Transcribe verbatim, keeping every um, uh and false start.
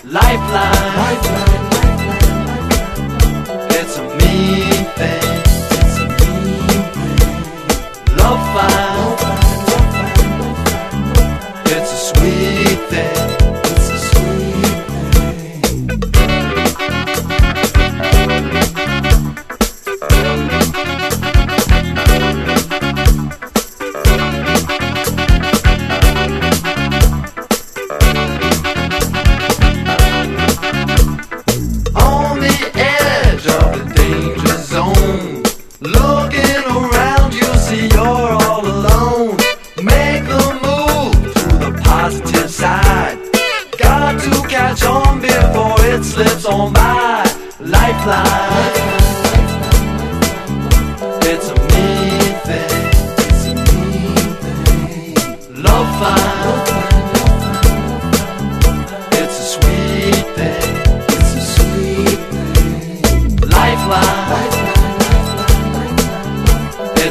Lifeline, lifeline, lifeline. It's a mean thing. It's a mean thing. Love fine, love fine, love fine, love fine. It's a sweet thing. It's a sweet looking around, you'll see you're all alone. Make a move to the positive side. Got to catch on before it slips on by. Lifeline, it's a mean thing. It's a mean thing. Love fine.